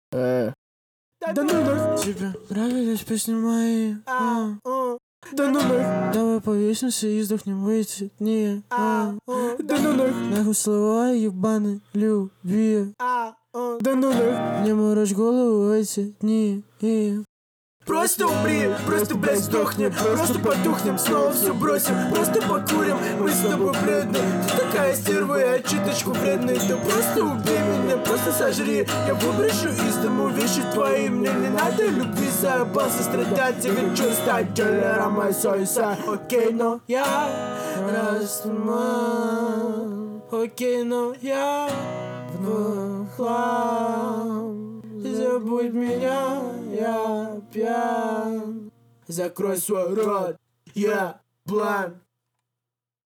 Да ну нах. Тебе нравились песни мои? Да ну нах. Давай повесимся и сдохнем в эти дни. Да ну нах. Нахуй слова ебаные любви. Да ну нах. Не морочь голову в эти дни. Просто умри, просто, блядь, сдохни. Просто потухнем, снова все бросим. Просто покурим, мы с тобой бледны. Ты такая стерва, я чуточку вредный. Ты просто убей меня, просто сожри. Я выброшу из дому вещи твои. Мне не надо любви, заебался страдать. Я хочу стать дилером моей совести. Окей, но я растуман. Окей, но я в хлам. Забудь меня, я пьян. Закрой свой рот, я блан.